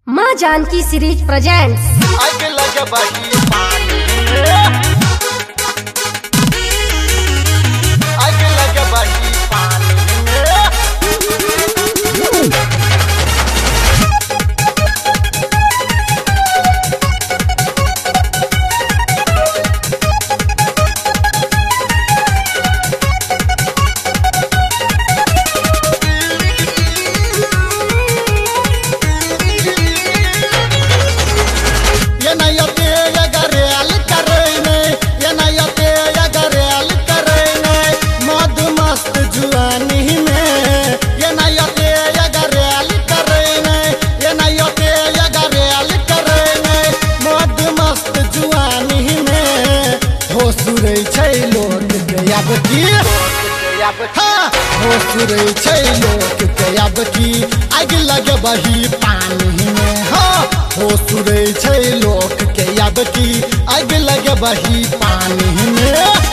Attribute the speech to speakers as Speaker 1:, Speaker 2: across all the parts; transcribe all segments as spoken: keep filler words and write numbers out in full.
Speaker 1: माँ Janaki series presents.
Speaker 2: आग लगे बही पानी आग लगे बही पानी हो सुरै छै लोक के अब की आग लगे बही पानी में। हो सुरै छै लोक के अब की आग लगे बही पानी में।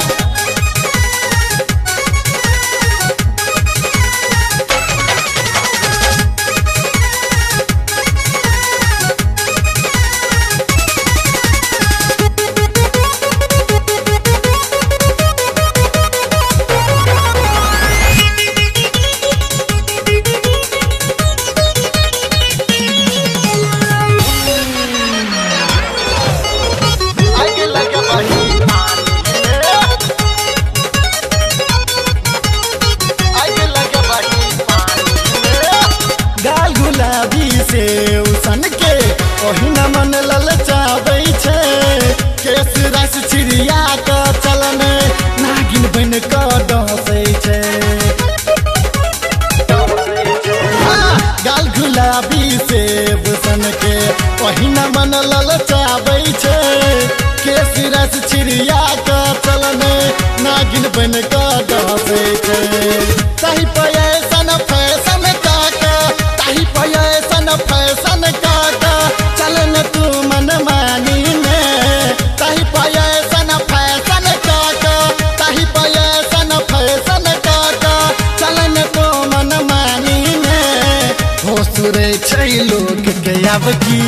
Speaker 2: से उसन के ओहिना मन ललचाबै छै, केस रस छिड़िया के चलन नागिन बन के डसै छै। गाल गुलाबी से उसन के ओहिना मन ललचाबै छै, केस रस छिड़िया के चलन नागिन बन के डसै छै। सही पैसन फैशन काका ताही पैसन फैशन काका चलन तू मन मानी में। ताही पैसन फैशन काका ताही पैसन फैशन काका चलन तू मन मानी में। हो सुरै छै लोक के अब की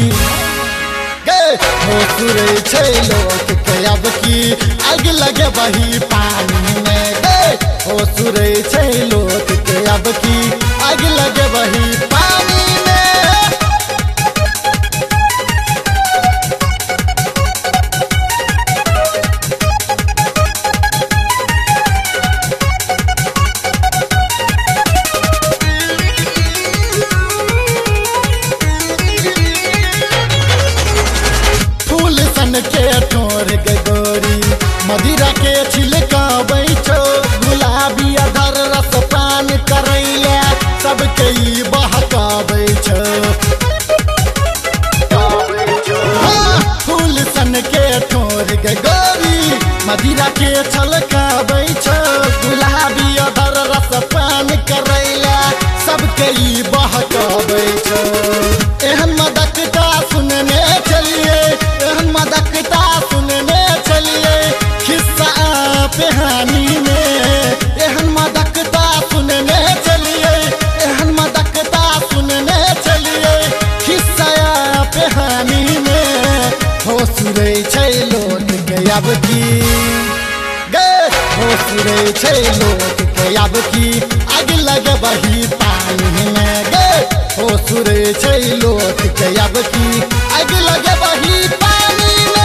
Speaker 2: हो सुरै छै लोक के अब की आग लगे बही पानी में। हो सुरै छै लोक के अब की आग लगे बही पानी में। फूल सन के ठोर के गोरी मदिरा के छिलकाबै छो, गुलाबी अधर रस पान करैले सबके ई बहकाबै छो। फूल सन के ठोर के गोरी मदिरा के छलकाबै छो, गुलाबी अधर रस पान करैले सबके ई बहकाबै छो। एहन मदकता सुनने चलिए एहन मदकता सुनने चलिए खिस्सा कहानी में। एहन मदकता सुनने चलिए एहन मदकता सुनने चलिए खिस्सा कहानी में। हो सुरै छै लोक के अब की हो सुरै छै लोक के अब की आग लगे बही पानी में। हो सुरै छै लोक के अब की आग लगे बही पानी में।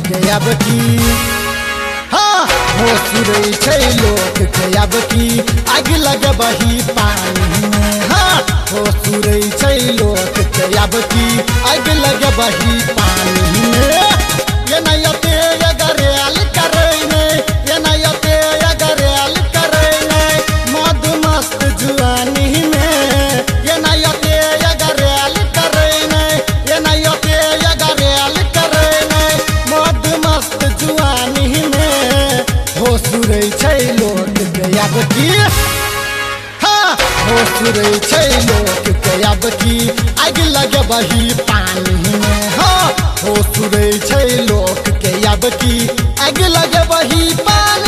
Speaker 2: के अब की हाँ हो सुरई छै लोक के अब की आग लगे बही पानी में हाँ हो सुरई छै लोक के अब की आग लगे बही पानी में ये नयते अगरयाल करे ने ये नयते अगरयाल करे ने मद मस्त जुआनी में ये नयते अगरयाल करे ने ये नयते अगरयाल करे ने मद मस्त जुआनी में हो सुरई छै लोक के अब की हाँ हो सुरई छै लोक के अब की आग लगे बही पानी में हाँ हो सुरई छै लोक के अब की आग लगे बही पानी